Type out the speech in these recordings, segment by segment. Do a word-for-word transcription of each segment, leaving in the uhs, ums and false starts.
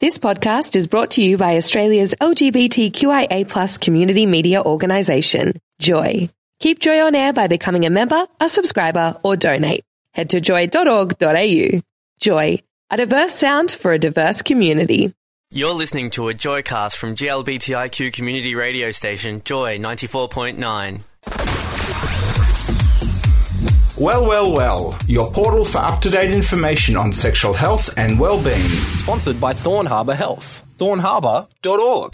This podcast is brought to you by Australia's L G B T Q I A plus community media organisation, Joy. Keep Joy on air by becoming a member, a subscriber, or donate. Head to joy dot org dot a u. Joy, a diverse sound for a diverse community. You're listening to a Joycast from G L B T I Q community radio station, Joy ninety-four point nine. Well, well, well, your portal for up-to-date information on sexual health and well-being. Sponsored by Thorn Harbour Health. thorn harbour dot org.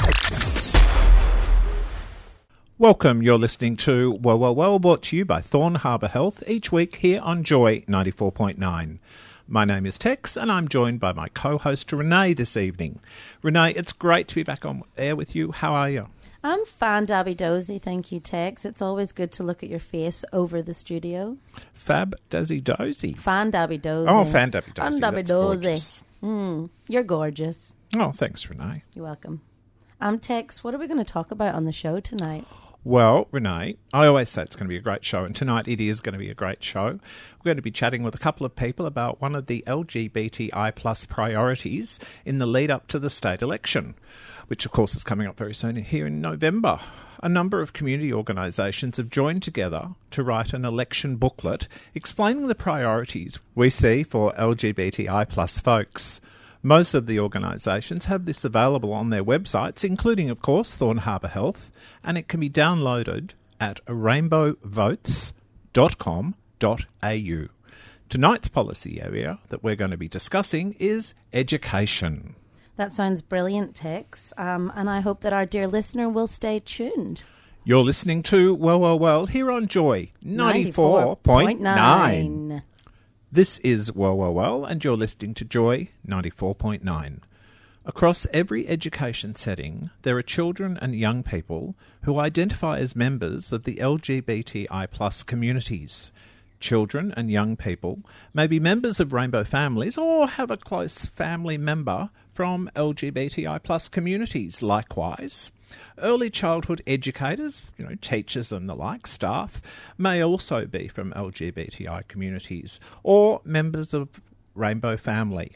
Welcome, you're listening to Well, Well, Well, brought to you by Thorn Harbour Health each week here on Joy ninety-four point nine. My name is Tex and I'm joined by my co-host Renee this evening. Renee, it's great to be back on air with you. How are you? I'm fine, Dabby Dozy. Thank you, Tex. It's always good to look at your face over the studio. Fab Dazzy Dozy. Fan Dabby Dozy. Oh, Fan Dabby Dozy. Fan Dabby That's Dozy. gorgeous. Mm, you're gorgeous. Oh, thanks, Renee. You're welcome. Um, Tex, what are we going to talk about on the show tonight? Well, Renee, I always say it's going to be a great show, and tonight it is going to be a great show. We're going to be chatting with a couple of people about one of the L G B T I plus priorities in the lead up to the state election, which of course is coming up very soon here in November. A number of community organisations have joined together to write an election booklet explaining the priorities we see for L G B T I plus folks. Most of the organisations have this available on their websites, including, of course, Thorn Harbour Health, and it can be downloaded at rainbow votes dot com dot a u. Tonight's policy area that we're going to be discussing is education. That sounds brilliant, Tex, um, and I hope that our dear listener will stay tuned. You're listening to Well, Well, Well here on Joy ninety-four point nine. This is Well, Well, Well, and you're listening to Joy ninety-four point nine. Across every education setting, there are children and young people who identify as members of the L G B T I plus communities. Children and young people may be members of rainbow families or have a close family member from L G B T I plus communities. Likewise, early childhood educators, you know, teachers and the like, staff, may also be from L G B T I communities or members of rainbow family.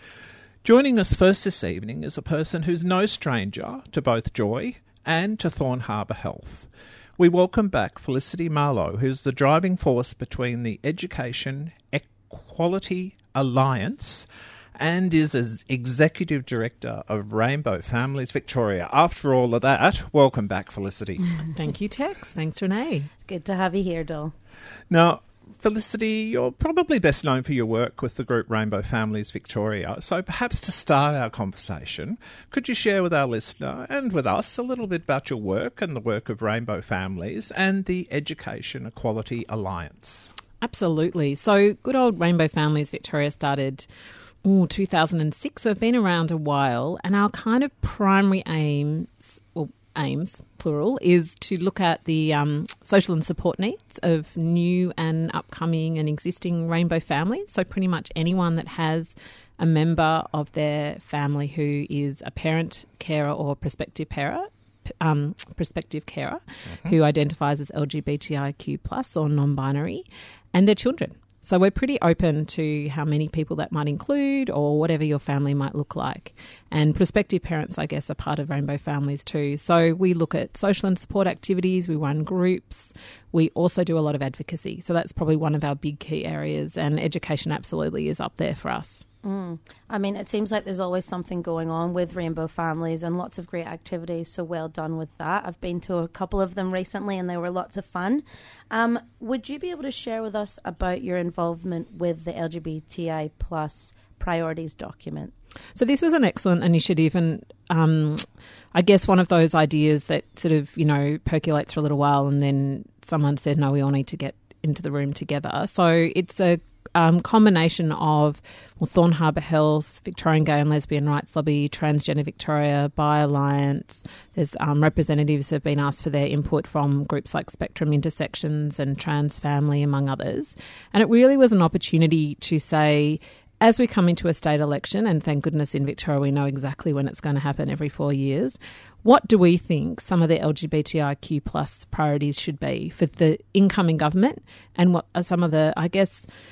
Joining us first this evening is a person who's no stranger to both Joy and to Thorn Harbour Health. We welcome back Felicity Marlowe, who's the driving force between the Education Equality Alliance and is as Executive Director of Rainbow Families Victoria. After all of that, welcome back, Felicity. Thank you, Tex. Thanks, Renee. Good to have you here, Doll. Now, Felicity, you're probably best known for your work with the group Rainbow Families Victoria. So perhaps to start our conversation, could you share with our listener and with us a little bit about your work and the work of Rainbow Families and the Education Equality Alliance? Absolutely. So good old Rainbow Families Victoria started ooh, two thousand six, so we've been around a while, and our kind of primary aims, well, aims, plural, is to look at the um, social and support needs of new and upcoming and existing rainbow families. So pretty much anyone that has a member of their family who is a parent, carer or prospective carer, um, prospective carer mm-hmm. who identifies as L G B T I Q plus or non-binary, and their children. So we're pretty open to how many people that might include or whatever your family might look like. And prospective parents, I guess, are part of Rainbow Families too. So we look at social and support activities, we run groups, we also do a lot of advocacy. So that's probably one of our big key areas, and education absolutely is up there for us. Mm. I mean, it seems like there's always something going on with Rainbow Families and lots of great activities, so well done with that. I've been to a couple of them recently and they were lots of fun. Um, would you be able to share with us about your involvement with the L G B T I plus priorities document? So this was an excellent initiative, and um, I guess one of those ideas that sort of, you know, percolates for a little while and then someone said, no, we all need to get into the room together. So it's a Um, combination of well, Thorn Harbour Health, Victorian Gay and Lesbian Rights Lobby, Transgender Victoria, Bi Alliance. There's um, representatives who have been asked for their input from groups like Spectrum Intersections and Trans Family, among others. And it really was an opportunity to say, as we come into a state election, and thank goodness in Victoria we know exactly when it's going to happen every four years, what do we think some of the L G B T I Q plus priorities should be for the incoming government, and what are some of the, I guess,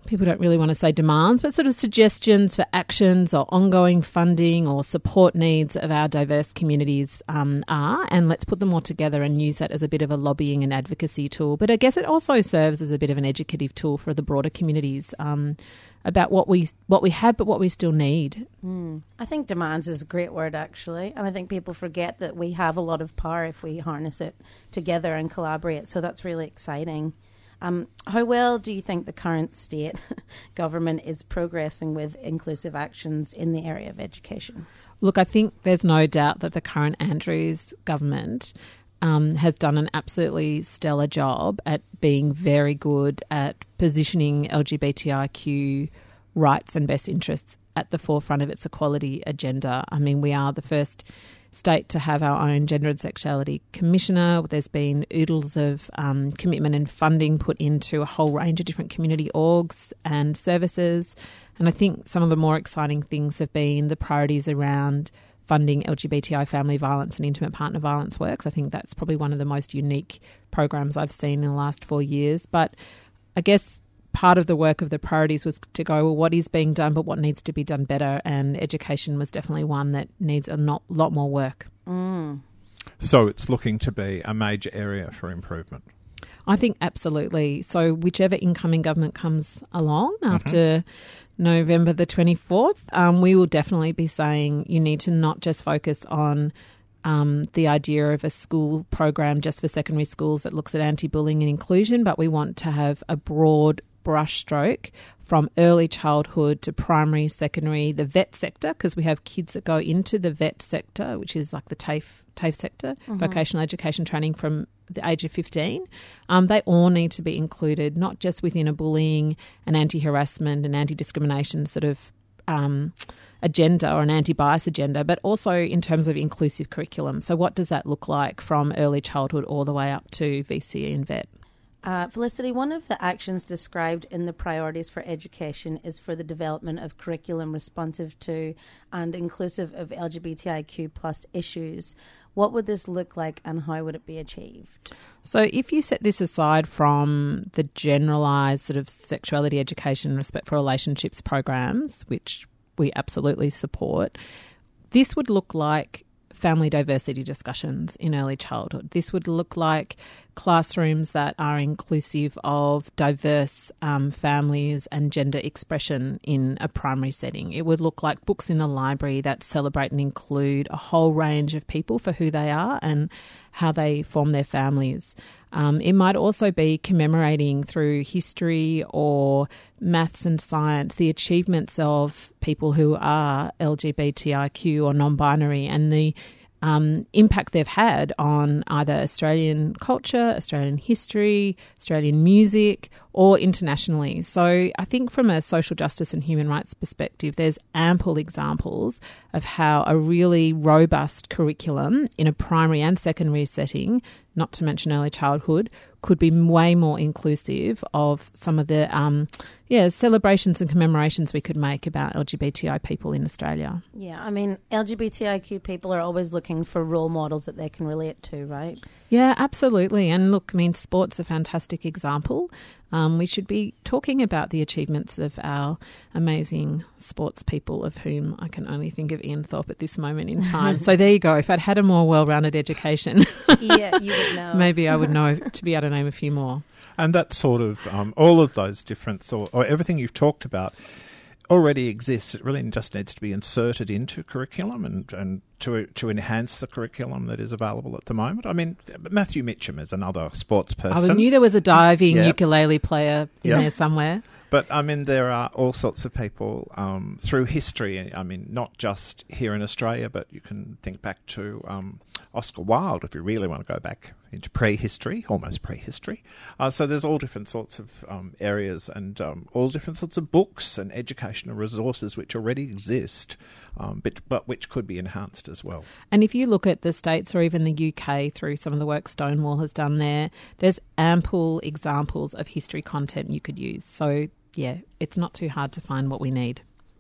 people don't really want to say demands, but sort of suggestions for actions or ongoing funding or support needs of our diverse communities um, are, and let's put them all together and use that as a bit of a lobbying and advocacy tool. But I guess it also serves as a bit of an educative tool for the broader communities um, about what we what we have but what we still need. Mm. I think demands is a great word, actually, and I think people forget that we have a lot of power if we harness it together and collaborate, so that's really exciting. Um, how well do you think the current state government is progressing with inclusive actions in the area of education? Look, I think there's no doubt that the current Andrews government um, has done an absolutely stellar job at being very good at positioning L G B T I Q rights and best interests at the forefront of its equality agenda. I mean, we are the first state to have our own Gender and Sexuality Commissioner. There's been oodles of um, commitment and funding put into a whole range of different community orgs and services. And I think some of the more exciting things have been the priorities around funding L G B T I family violence and intimate partner violence works. I think that's probably one of the most unique programs I've seen in the last four years. But I guess part of the work of the priorities was to go, well, what is being done, but what needs to be done better? And education was definitely one that needs a not, lot more work. Mm. So it's looking to be a major area for improvement. I think absolutely. So whichever incoming government comes along after mm-hmm. November the twenty-fourth, um, we will definitely be saying you need to not just focus on Um, the idea of a school program just for secondary schools that looks at anti-bullying and inclusion, but we want to have a broad brushstroke from early childhood to primary, secondary, the vet sector, because we have kids that go into the vet sector, which is like the TAFE, TAFE sector, mm-hmm. vocational education training from the age of fifteen. Um, they all need to be included, not just within a bullying and anti-harassment and anti-discrimination sort of um agenda or an anti-bias agenda, but also in terms of inclusive curriculum. So what does that look like from early childhood all the way up to V C E and vet? Uh, Felicity, one of the actions described in the priorities for education is for the development of curriculum responsive to and inclusive of L G B T I Q plus issues. What would this look like and how would it be achieved? So if you set this aside from the generalised sort of sexuality education, respect for relationships programs, which we absolutely support, this would look like family diversity discussions in early childhood. This would look like classrooms that are inclusive of diverse um, families and gender expression in a primary setting. It would look like books in the library that celebrate and include a whole range of people for who they are and how they form their families. Um, it might also be commemorating through history or maths and science the achievements of people who are L G B T I Q or non-binary and the um, impact they've had on either Australian culture, Australian history, Australian music, or internationally. So I think from a social justice and human rights perspective, there's ample examples of how a really robust curriculum in a primary and secondary setting, not to mention early childhood, could be way more inclusive of some of the um, yeah celebrations and commemorations we could make about L G B T I people in Australia. Yeah, I mean, L G B T I Q people are always looking for role models that they can relate to, right? Yeah, absolutely. And look, I mean, sport's a fantastic example. Um, we should be talking about the achievements of our amazing sports people, of whom I can only think of Ian Thorpe at this moment in time. So there you go. If I'd had a more well-rounded education, yeah, you would know. Maybe I would know to be able to name a few more. And that sort of, um, all of those different, or, or everything you've talked about already exists. It really just needs to be inserted into curriculum and, and to to enhance the curriculum that is available at the moment. I mean, Matthew Mitchum is another sports person. I knew there was a diving yep. ukulele player in yep. there somewhere. But, I mean, there are all sorts of people um, through history. I mean, not just here in Australia, but you can think back to um, Oscar Wilde if you really want to go back into prehistory, almost prehistory. Uh, so there's all different sorts of um, areas and um, all different sorts of books and educational resources which already exist, um, but, but which could be enhanced as well. And if you look at the States or even the U K through some of the work Stonewall has done there, there's ample examples of history content you could use. So yeah, it's not too hard to find what we need.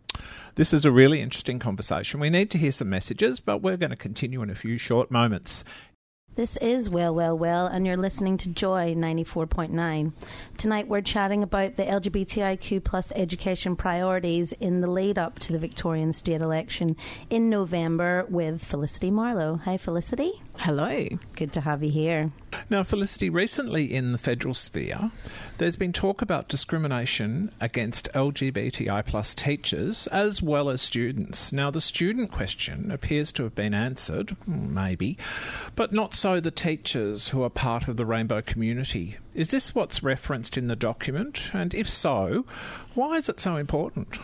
This is a really interesting conversation. We need to hear some messages, but we're going to continue in a few short moments. This is Well, Well, Well, and you're listening to Joy ninety-four point nine. Tonight we're chatting about the L G B T I Q plus education priorities in the lead-up to the Victorian state election in November with Felicity Marlowe. Hi, Felicity. Hello. Good to have you here. Now, Felicity, recently in the federal sphere, there's been talk about discrimination against L G B T I plus teachers as well as students. Now, the student question appears to have been answered, maybe, but not so the teachers who are part of the rainbow community. Is this what's referenced in the document? And if so, why is it so important?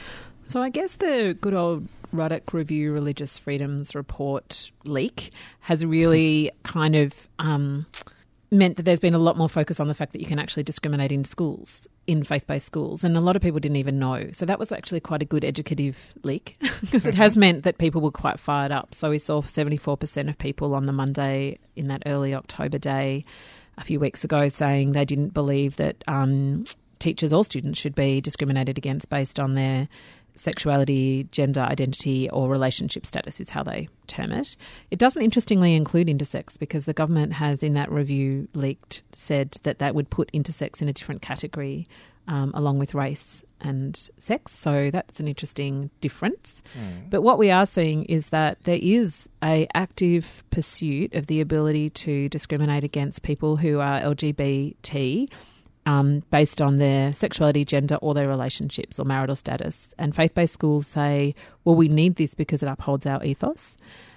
So I guess the good old Ruddock Review Religious Freedoms Report leak has really kind of um, meant that there's been a lot more focus on the fact that you can actually discriminate in schools, in faith-based schools, and a lot of people didn't even know. So that was actually quite a good educative leak because it has meant that people were quite fired up. So we saw seventy-four percent of people on the Monday in that early October day a few weeks ago saying they didn't believe that um, teachers or students should be discriminated against based on their sexuality, gender identity or relationship status is how they term it. It doesn't interestingly include intersex because the government has in that review leaked said that that would put intersex in a different category um, along with race and sex. So that's an interesting difference. Mm. But what we are seeing is that there is a active pursuit of the ability to discriminate against people who are L G B T Um, based on their sexuality, gender or their relationships or marital status. And faith-based schools say, well, we need this because it upholds our ethos,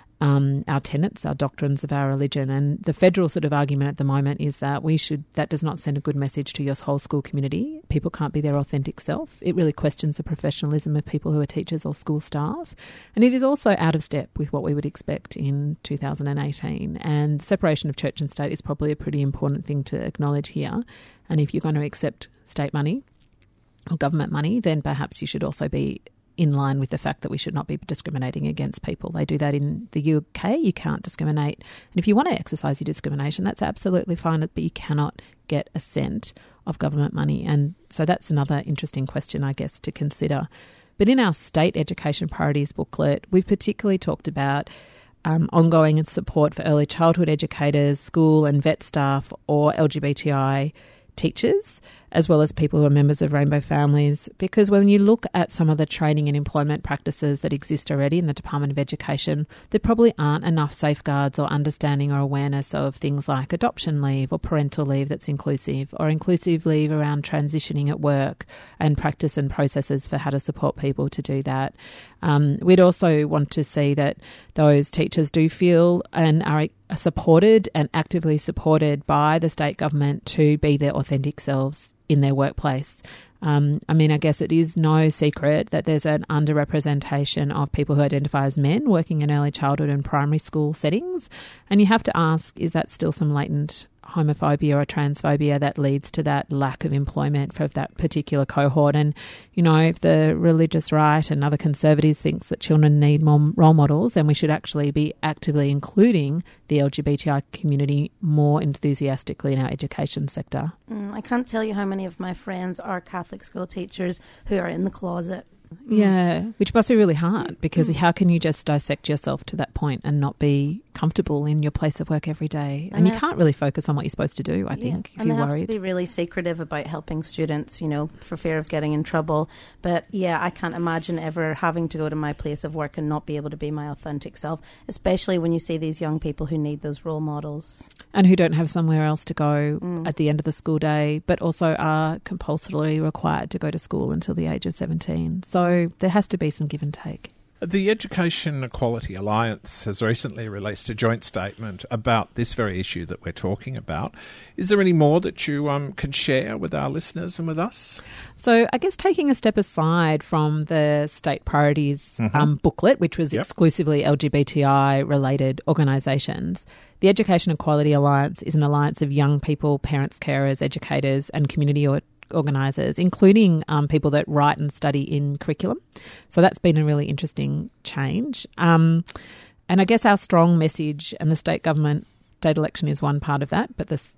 um, our tenets, our doctrines of our religion. And the federal sort of argument at the moment is that we should that does not send a good message to your whole school community. People can't be their authentic self. It really questions the professionalism of people who are teachers or school staff. And it is also out of step with what we would expect in two thousand eighteen. And separation of church and state is probably a pretty important thing to acknowledge here. And if you're going to accept state money or government money, then perhaps you should also be in line with the fact that we should not be discriminating against people. They do that in the U K. You can't discriminate. And if you want to exercise your discrimination, that's absolutely fine, but you cannot get a cent of government money. And so that's another interesting question, I guess, to consider. But in our state education priorities booklet, we've particularly talked about Um, ongoing support for early childhood educators, school and vet staff or L G B T I teachers, as well as people who are members of rainbow families. Because when you look at some of the training and employment practices that exist already in the Department of Education, there probably aren't enough safeguards or understanding or awareness of things like adoption leave or parental leave that's inclusive, or inclusive leave around transitioning at work and practice and processes for how to support people to do that. Um, we'd also want to see that those teachers do feel and are supported and actively supported by the state government to be their authentic selves in their workplace. Um, I mean, I guess it is no secret that there's an underrepresentation of people who identify as men working in early childhood and primary school settings. And you have to ask, is that still some latent homophobia or transphobia that leads to that lack of employment for that particular cohort? And, you know, if the religious right and other conservatives thinks that children need more role models, then we should actually be actively including the L G B T I community more enthusiastically in our education sector. Mm, I can't tell you how many of my friends are Catholic school teachers who are in the closet. Yeah, which must be really hard because mm. how can you just dissect yourself to that point and not be comfortable in your place of work every day? And, and you can't really focus on what you're supposed to do, I think, yeah. if you're and worried. And they have to be really secretive about helping students, you know, for fear of getting in trouble. But yeah, I can't imagine ever having to go to my place of work and not be able to be my authentic self, especially when you see these young people who need those role models. And who don't have somewhere else to go mm. at the end of the school day, but also are compulsorily required to go to school until the age of seventeen. So there has to be some give and take. The Education Equality Alliance has recently released a joint statement about this very issue that we're talking about. Is there any more that you um, can share with our listeners and with us? So I guess taking a step aside from the state priorities mm-hmm. um, booklet, which was yep. exclusively L G B T I-related organisations, the Education Equality Alliance is an alliance of young people, parents, carers, educators and community or organisers, including um, people that write and study in curriculum. So that's been a really interesting change. Um, and I guess our strong message, and the state government, state election is one part of that, but the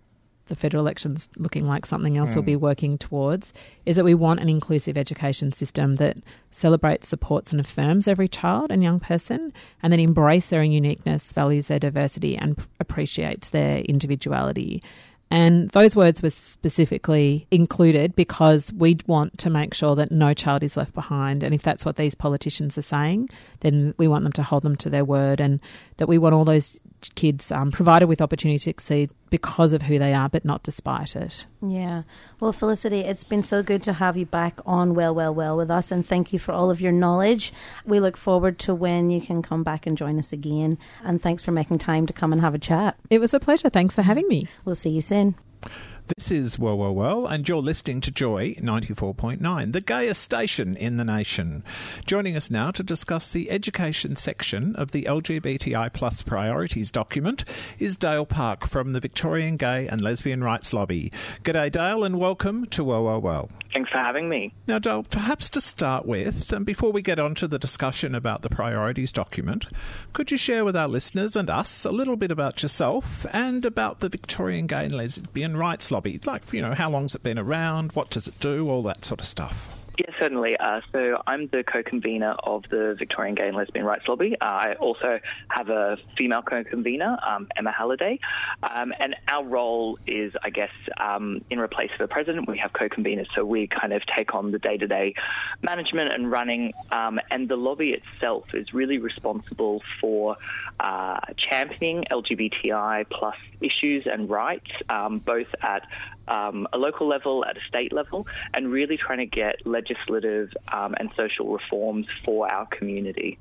the federal election's looking like something else mm. we'll be working towards, is that we want an inclusive education system that celebrates, supports and affirms every child and young person, and that embraces their uniqueness, values their diversity and p- appreciates their individuality. And those words were specifically included because we want to make sure that no child is left behind. And if that's what these politicians are saying, then we want them to hold them to their word, and that we want all those kids um, provided with opportunity to succeed because of who they are, but not despite it. Yeah. Well, Felicity, it's been so good to have you back on Well, Well, Well with us, and thank you for all of your knowledge. We look forward to when you can come back and join us again. And thanks for making time to come and have a chat. It was a pleasure. Thanks for having me. We'll see you soon. This is Well, Well, Well, and you're listening to Joy ninety-four point nine, the gayest station in the nation. Joining us now to discuss the education section of the L G B T I plus priorities document is Dale Park from the Victorian Gay and Lesbian Rights Lobby. G'day, Dale, and welcome to Well, Well, Well. Thanks for having me. Now, Dale, perhaps to start with, and before we get on to the discussion about the priorities document, could you share with our listeners and us a little bit about yourself and about the Victorian Gay and Lesbian Rights Lobby? Like, you know, how long's it been around? What does it do? All that sort of stuff. Yeah, certainly. Uh, so I'm the co-convener of the Victorian Gay and Lesbian Rights Lobby. Uh, I also have a female co-convener, um, Emma Halliday. Um, and our role is, I guess, um, in replace of the president, we have co-conveners. So we kind of take on the day-to-day management and running. Um, and the lobby itself is really responsible for uh, championing L G B T I plus issues and rights, um, both at Um, a local level, at a state level, and really trying to get legislative um, and social reforms for our community.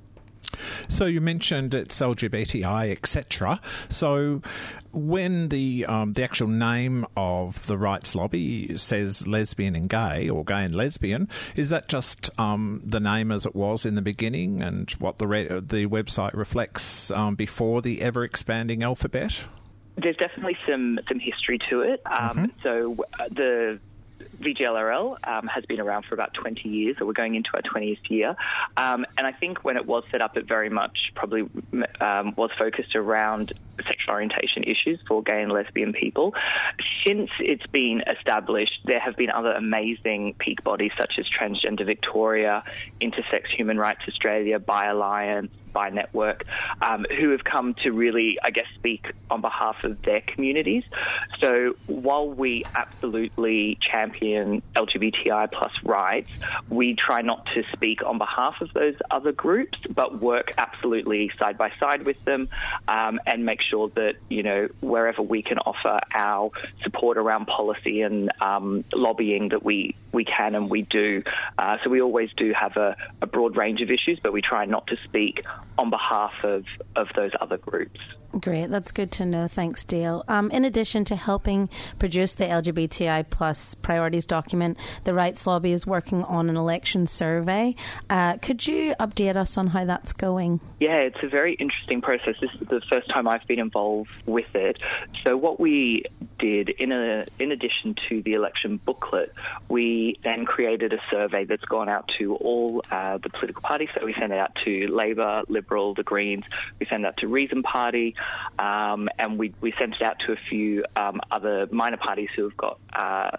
So you mentioned it's L G B T I, et cetera. So when the um, the actual name of the rights lobby says lesbian and gay, or gay and lesbian, is that just um, the name as it was in the beginning and what the re- the website reflects um, before the ever-expanding alphabet? There's definitely some, some history to it. Um, mm-hmm. So uh, the V G L R L um, has been around for about twenty years, so we're going into our twentieth year. Um, and I think when it was set up, it very much probably um, was focused around sexual orientation issues for gay and lesbian people. Since it's been established, there have been other amazing peak bodies such as Transgender Victoria, Intersex Human Rights Australia, Bi Alliance, Bi Network, um, who have come to really, I guess, speak on behalf of their communities. So while we absolutely champion L G B T I plus rights, we try not to speak on behalf of those other groups, but work absolutely side by side with them um, and make sure that, you know, wherever we can offer our support around policy and um, lobbying that we, we can and we do. Uh, so we always do have a, a broad range of issues, but we try not to speak on behalf of, of those other groups. Great, that's good to know. Thanks, Dale. Um, in addition to helping produce the L G B T I plus priorities document, the Rights Lobby is working on an election survey. Uh, could you update us on how that's going? Yeah, it's a very interesting process. This is the first time I've been involved with it. So what we did, in a, in addition to the election booklet, we then created a survey that's gone out to all uh, the political parties. So we sent it out to Labor, Liberal, the Greens. We sent it out to Reason Party. Um, and we, we sent it out to a few um, other minor parties who have got uh,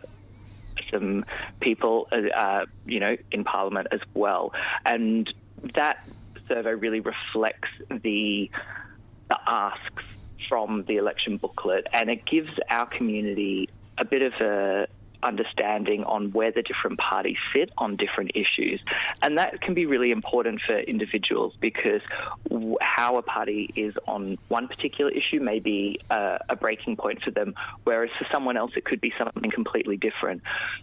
some people, uh, you know, in Parliament as well. And that survey really reflects the, the asks from the election booklet, and it gives our community a bit of a understanding on where the different parties sit on different issues. And that can be really important for individuals because w- how a party is on one particular issue may be uh, a breaking point for them, whereas for someone else it could be something completely different.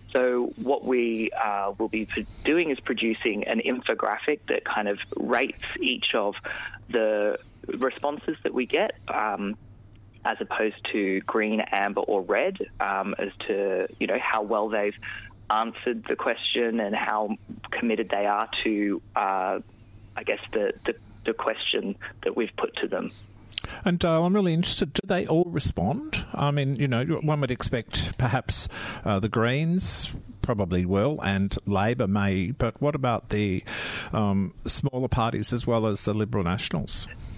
So what we uh, will be p- doing is producing an infographic that kind of rates each of the responses that we get, um, as opposed to green, amber, or red, um, as to, you know, how well they've answered the question and how committed they are to, uh, I guess, the, the, the question that we've put to them. And uh, I'm really interested, do they all respond? I mean, you know, one would expect perhaps uh, the Greens probably will and Labor may, but what about the um, smaller parties as well as the Liberal Nationals?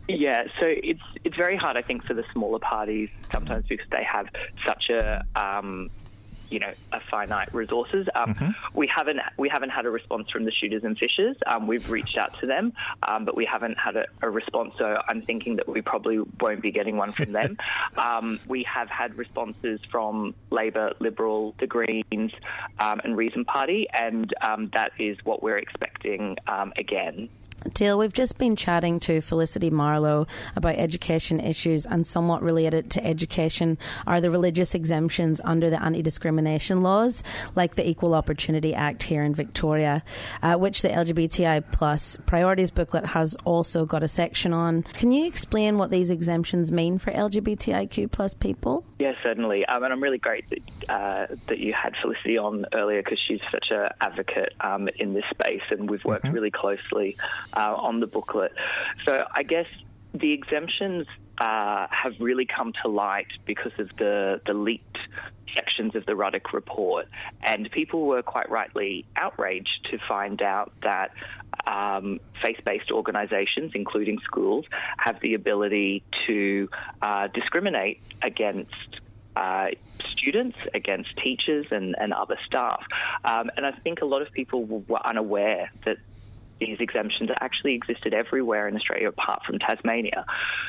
Yeah, so it's it's very hard, I think, for the smaller parties sometimes because they have such a um, you know a finite resources. Um, mm-hmm. We haven't we haven't had a response from the Shooters and Fishers. Um, we've reached out to them, um, but we haven't had a, a response. So I'm thinking that we probably won't be getting one from them. um, we have had responses from Labor, Liberal, the Greens, um, and Reason Party, and um, that is what we're expecting um, again. Dale, we've just been chatting to Felicity Marlowe about education issues, and somewhat related to education are the religious exemptions under the anti-discrimination laws, like the Equal Opportunity Act here in Victoria, uh, which the L G B T I plus priorities booklet has also got a section on. Can you explain what these exemptions mean for L G B T I Q plus people? Yes, certainly. Um, and I'm really great that, uh, that you had Felicity on earlier because she's such an advocate um, in this space, and we've worked mm-hmm. really closely Uh, on the booklet. So I guess the exemptions uh, have really come to light because of the, the leaked sections of the Ruddock report, and people were quite rightly outraged to find out that um, faith-based organisations, including schools, have the ability to uh, discriminate against Uh, students, against teachers and, and other staff. Um, and I think a lot of people were unaware that these exemptions actually existed everywhere in Australia apart from Tasmania.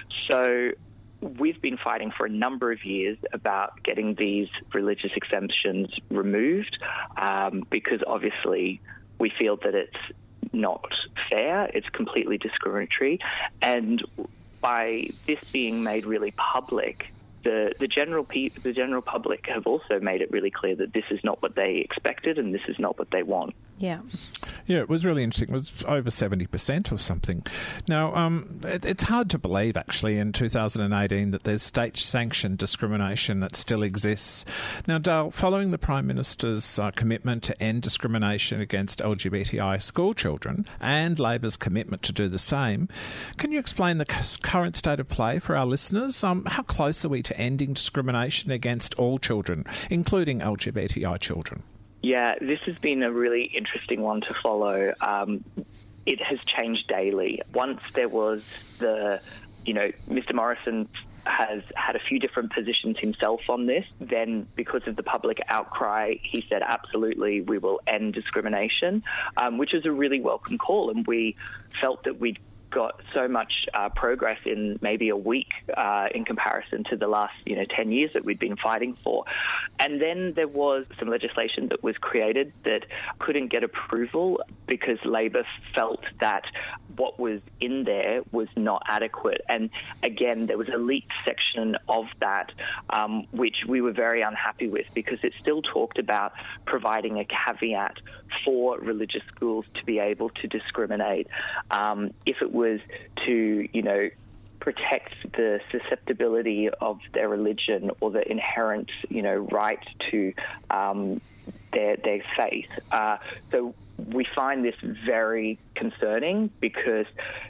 So we've been fighting for a number of years about getting these religious exemptions removed um, because obviously we feel that it's not fair, it's completely discriminatory, and by this being made really public, The, the general pe- the general public have also made it really clear that this is not what they expected and this is not what they want. Yeah. Yeah, it was really interesting. It was over seventy percent or something. Now, um, it, it's hard to believe, actually, in two thousand eighteen that there's state-sanctioned discrimination that still exists. Now, Dale, following the Prime Minister's uh, commitment to end discrimination against L G B T I school children and Labor's commitment to do the same, can you explain the c- current state of play for our listeners? Um, how close are we to ending discrimination against all children, including L G B T I children? Yeah, this has been a really interesting one to follow. Um, it has changed daily. Once there was the, you know, Mister Morrison has had a few different positions himself on this. Then, because of the public outcry, he said, absolutely, we will end discrimination, um, which is a really welcome call. And we felt that we'd got so much uh, progress in maybe a week uh, in comparison to the last, you know, ten years that we'd been fighting for. And then there was some legislation that was created that couldn't get approval because Labor felt that what was in there was not adequate. And again, there was a leaked section of that, um, which we were very unhappy with because it still talked about providing a caveat for religious schools to be able to discriminate. Um, if it was to, you know, protect the susceptibility of their religion or the inherent, you know, right to um, their their faith. Uh, so we find this very concerning because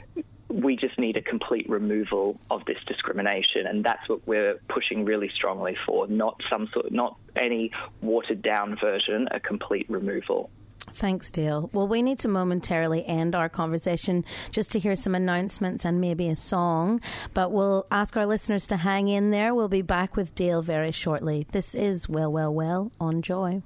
we just need a complete removal of this discrimination, and that's what we're pushing really strongly for. Not some sort, not any watered down version, a complete removal. Thanks, Dale. Well, we need to momentarily end our conversation just to hear some announcements and maybe a song, but we'll ask our listeners to hang in there. We'll be back with Dale very shortly. This is Well, Well, Well on Joy.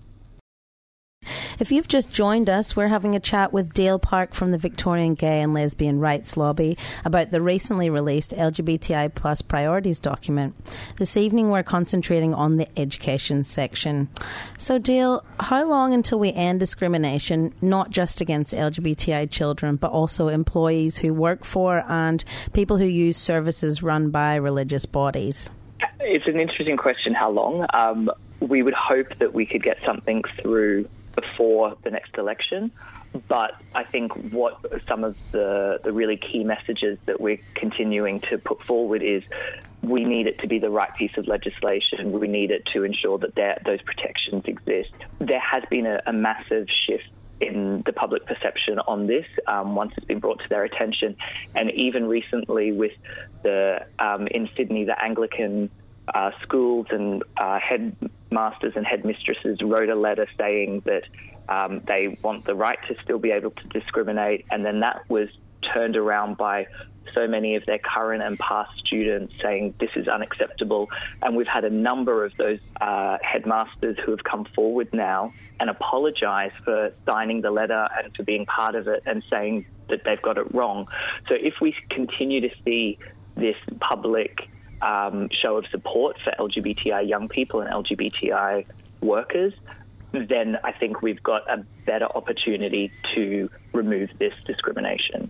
If you've just joined us, we're having a chat with Dale Park from the Victorian Gay and Lesbian Rights Lobby about the recently released L G B T I plus priorities document. This evening we're concentrating on the education section. So Dale, how long until we end discrimination, not just against L G B T I children, but also employees who work for and people who use services run by religious bodies? It's an interesting question, how long. Um, we would hope that we could get something through before the next election, but I think what some of the, the really key messages that we're continuing to put forward is we need it to be the right piece of legislation. We need it to ensure that there, those protections exist. There has been a, a massive shift in the public perception on this um, once it's been brought to their attention, and even recently with the um, in Sydney, the Anglican Uh, schools and uh, headmasters and headmistresses wrote a letter saying that um, they want the right to still be able to discriminate, and then that was turned around by so many of their current and past students saying this is unacceptable. And we've had a number of those uh, headmasters who have come forward now and apologised for signing the letter and for being part of it and saying that they've got it wrong. So if we continue to see this public um, show of support for L G B T I young people and L G B T I workers, then I think we've got a better opportunity to remove this discrimination.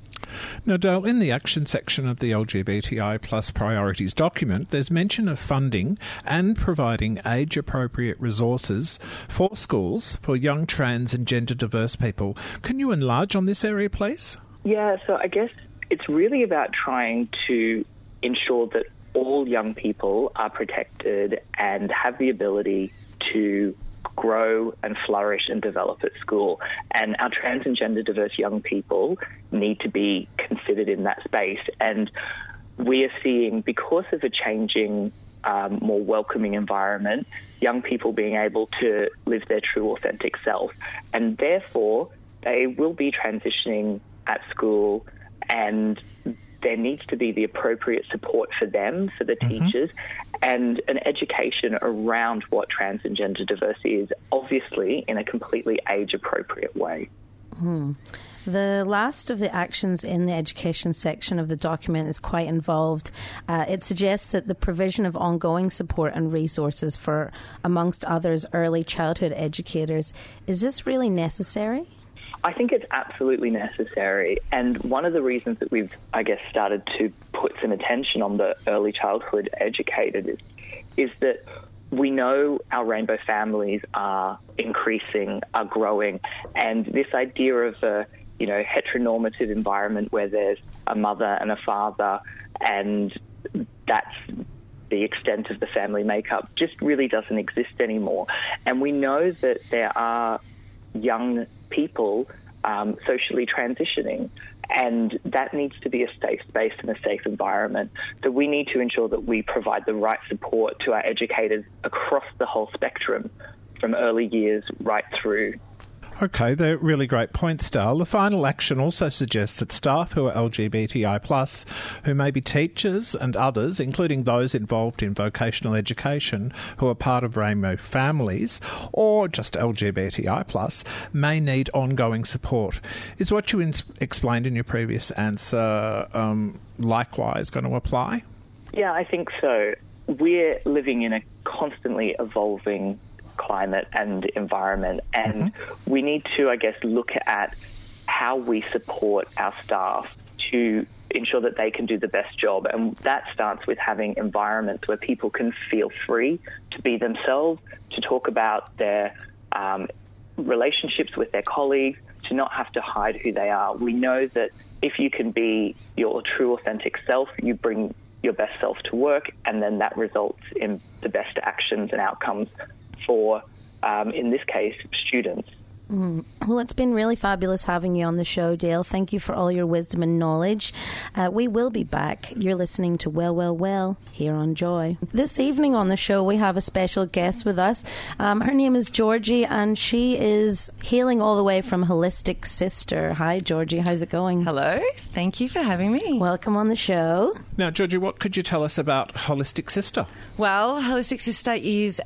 Now, Dale, in the action section of the L G B T I plus priorities document, there's mention of funding and providing age-appropriate resources for schools for young trans and gender-diverse people. Can you enlarge on this area, please? Yeah, so I guess it's really about trying to ensure that all young people are protected and have the ability to grow and flourish and develop at school. And our trans and gender diverse young people need to be considered in that space. And we are seeing, because of a changing, um, more welcoming environment, young people being able to live their true, authentic self. And therefore, they will be transitioning at school, and there needs to be the appropriate support for them, for the mm-hmm. teachers, and an education around what trans and gender diversity is, obviously in a completely age-appropriate way. Hmm. The last of the actions in the education section of the document is quite involved. Uh, it suggests that the provision of ongoing support and resources for, amongst others, early childhood educators. Is this really necessary? I think it's absolutely necessary, and one of the reasons that we've, I guess, started to put some attention on the early childhood educators is, is that we know our rainbow families are increasing, are growing, and this idea of a, you know, heteronormative environment where there's a mother and a father, and that's the extent of the family makeup, just really doesn't exist anymore. And we know that there are young people um, socially transitioning, and that needs to be a safe space and a safe environment. So we need to ensure that we provide the right support to our educators across the whole spectrum, from early years right through. Okay, they're really great points, Dale. The final action also suggests that staff who are L G B T I plus, who may be teachers and others, including those involved in vocational education, who are part of rainbow families, or just L G B T I plus, may need ongoing support. Is what you in- explained in your previous answer um, likewise going to apply? Yeah, I think so. We're living in a constantly evolving climate and environment, and mm-hmm. we need to, I guess, look at how we support our staff to ensure that they can do the best job. And that starts with having environments where people can feel free to be themselves, to talk about their um, relationships with their colleagues, to not have to hide who they are. We know that if you can be your true, authentic self, you bring your best self to work, and then that results in the best actions and outcomes for, um, in this case, students. Mm. Well, it's been really fabulous having you on the show, Dale. Thank you for all your wisdom and knowledge. Uh, we will be back. You're listening to Well, Well, Well here on Joy. This evening on the show, we have a special guest with us. Um, her name is Georgie, and she is hailing all the way from Holistic Sister. Hi, Georgie. How's it going? Hello. Thank you for having me. Welcome on the show. Now, Georgie, what could you tell us about Holistic Sister? Well, Holistic Sister is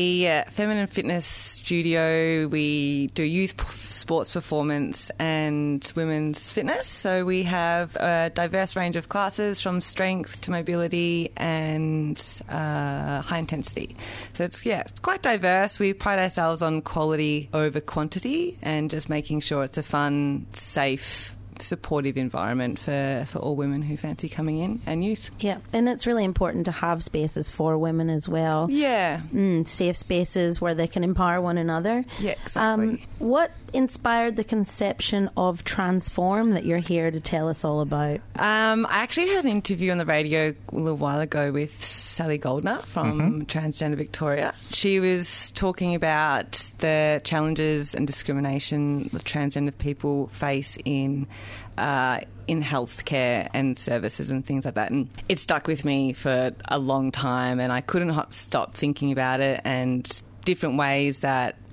a feminine fitness studio. We do youth p- sports performance and women's fitness. So we have a diverse range of classes from strength to mobility and uh, high intensity. So it's, yeah, it's quite diverse. We pride ourselves on quality over quantity and just making sure it's a fun, safe, supportive environment for, for all women who fancy coming in and youth. Yeah, and it's really important to have spaces for women as well. Yeah. Mm, safe spaces where they can empower one another. Yeah, exactly. Um, what inspired the conception of Transform that you're here to tell us all about? Um, I actually had an interview on the radio a little while ago with Sally Goldner from mm-hmm. Transgender Victoria. She was talking about the challenges and discrimination that transgender people face in Uh, in healthcare and services and things like that. And it stuck with me for a long time, and I couldn't stop thinking about it and different ways that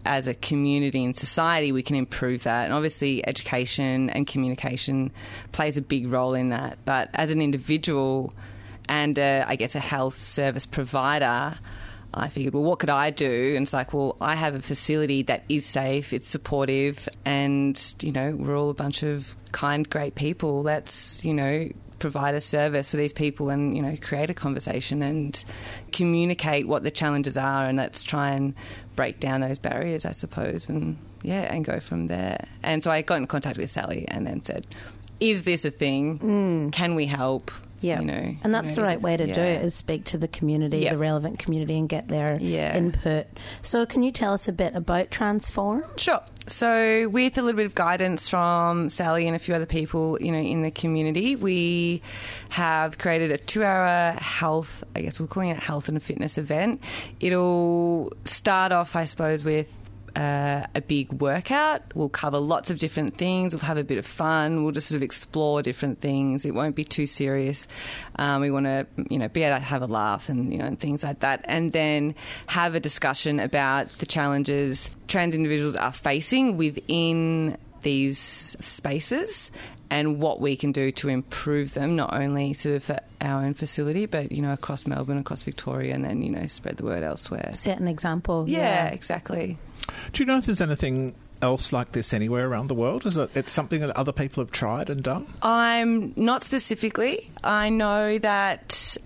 as a community and society, we can improve that. And obviously education and communication plays a big role in that. But as an individual and, uh, I guess, a health service provider, I figured, well, what could I do? And it's like, well, I have a facility that is safe, it's supportive, and, you know, we're all a bunch of kind, great people. Let's, you know, provide a service for these people and, you know, create a conversation and communicate what the challenges are, and let's try and break down those barriers, I suppose, and, yeah, and go from there. And so I got in contact with Sally and then said, is this a thing? Mm. Can we help? Yeah, you know, and that's you know, the right way to yeah. do it, is speak to the community, yeah. the relevant community, and get their yeah. input. So can you tell us a bit about Transform? Sure. So with a little bit of guidance from Sally and a few other people, you know, in the community, we have created a two-hour health, I guess we're calling it a health and fitness event. It'll start off, I suppose, with Uh, a big workout. We'll cover lots of different things. We'll have a bit of fun. We'll just sort of explore different things. It won't be too serious. Um, we want to, you know, be able to have a laugh and, you know, and things like that. And then have a discussion about the challenges trans individuals are facing within these spaces and what we can do to improve them, not only sort of for our own facility, but, you know, across Melbourne, across Victoria, and then, you know, spread the word elsewhere. Set an example. Yeah, yeah. exactly. Do you know if there's anything else like this anywhere around the world? Is it it's something that other people have tried and done? I'm not specifically. I know that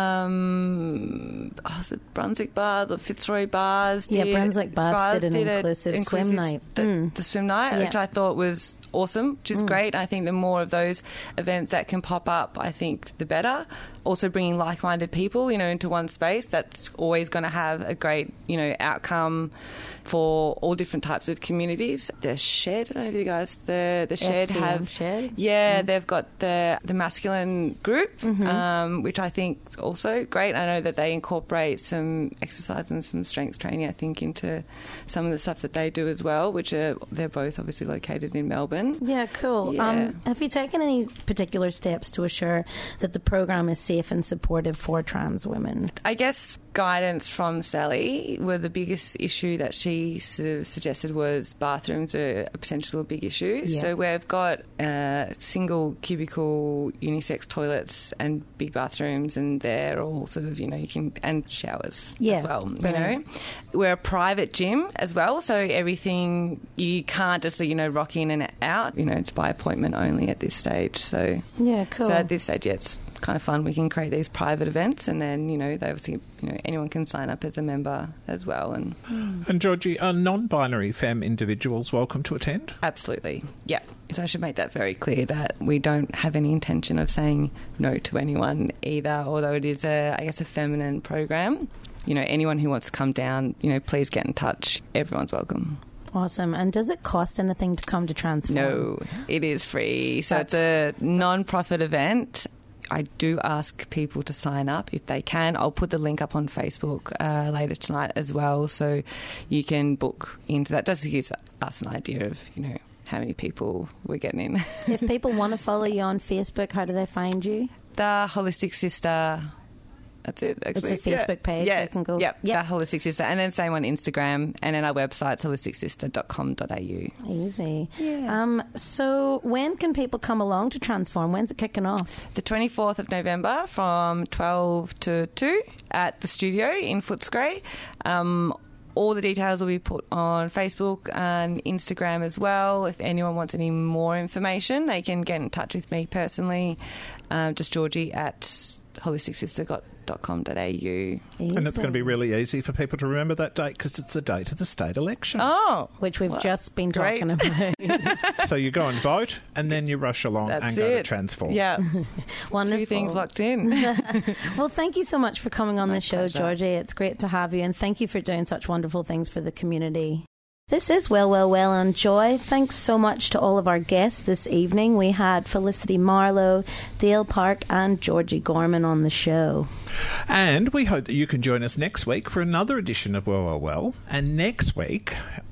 um, oh, was it Brunswick Bar, the Fitzroy Bars did, Yeah, Brunswick Bars, Bars did an did inclusive, inclusive swim night. The, mm. the swim night, yeah. which I thought was awesome, which is mm. great. I think the more of those events that can pop up, I think the better. Also bringing like-minded people, you know, into one space, that's always going to have a great, you know, outcome for all different types of communities. The Shed, I don't know if you guys, the the Shed F T M have, Shed? yeah, mm. they've got the the masculine group, mm-hmm. um, which I think is also great. I know that they incorporate some exercise and some strength training, I think, into some of the stuff that they do as well, which are, they're both obviously located in Melbourne. Yeah, cool. Yeah. Um, have you taken any particular steps to assure that the program is safe and supportive for trans women? I guess guidance from Sally were the biggest issue that she sort of suggested was bathrooms are a potential big issue. Yeah. So we've got uh, single cubicle unisex toilets and big bathrooms, and they're all sort of, you know, you can, and showers yeah, as well, brilliant. you know. We're a private gym as well, so everything, you can't just, you know, rock in and out, you know, it's by appointment only at this stage. So yeah, cool. So at this stage, yeah, it's kind of fun. We can create these private events, and then, you know, they obviously, you know, anyone can sign up as a member as well. And and Georgie, are non-binary femme individuals welcome to attend? Absolutely, yeah. So I should make that very clear that we don't have any intention of saying no to anyone either, although it is a, I guess, a feminine program. You know, anyone who wants to come down, you know, please get in touch. Everyone's welcome. Awesome. And does it cost anything to come to Transform? No, it is free. So That's... it's a non-profit event. I do ask people to sign up if they can. I'll put the link up on Facebook uh, later tonight as well, so you can book into that. Just to give us an idea of, you know, how many people we're getting in. If people want to follow you on Facebook, how do they find you? The Holistic Sister. That's it, actually. It's a Facebook yeah. page. Yeah, they can go. Yep, yep. The Holistic Sister. And then same on Instagram. And then our website's holistic sister dot com dot a u. Easy. Yeah. Um, so when can people come along to Transform? When's it kicking off? The twenty-fourth of November from twelve to two at the studio in Footscray. Um, all the details will be put on Facebook and Instagram as well. If anyone wants any more information, they can get in touch with me personally. Um, just Georgie at holistic sister dot com dot a u. And it's going to be really easy for people to remember that date because it's the date of the state election. Oh, which we've well, just been great. talking about. So you go and vote, and then you rush along That's and go it. to Transform. Yeah. Wonderful. Two things locked in. Well, thank you so much for coming on My the show, pleasure. Georgie. It's great to have you, and thank you for doing such wonderful things for the community. This is Well, Well, Well on Joy. Thanks so much to all of our guests this evening. We had Felicity Marlowe, Dale Park and Georgie Gorman on the show. And we hope that you can join us next week for another edition of Well, Well, Well. And next week,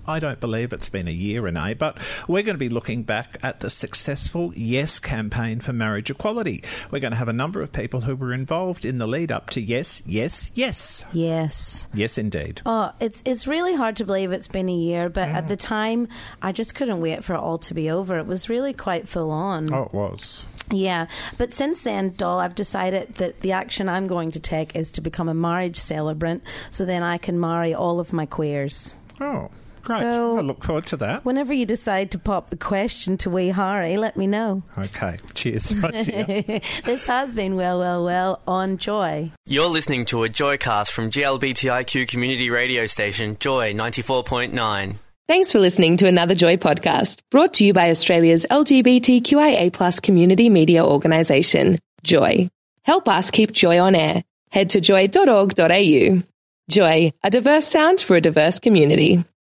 I don't believe it's been a year, Renee, but we're going to be looking back at the successful Yes campaign for marriage equality. We're going to have a number of people who were involved in the lead up to Yes, Yes, Yes. Yes. Yes, indeed. Oh, it's it's really hard to believe it's been a year, but mm. at the time, I just couldn't wait for it all to be over. It was really quite full on. Oh, it was. Yeah, but since then, Doll, I've decided that the action I'm going to take is to become a marriage celebrant, so then I can marry all of my queers. Oh, great. So, I look forward to that. Whenever you decide to pop the question to wee Harry, let me know. Okay, cheers. Right. This has been Well, Well, Well on Joy. You're listening to a Joycast from G L B T I Q community radio station, Joy ninety-four point nine. Thanks for listening to another Joy podcast, brought to you by Australia's L G B T Q I A plus community media organisation, Joy. Help us keep Joy on air. Head to joy dot org dot a u. Joy, a diverse sound for a diverse community.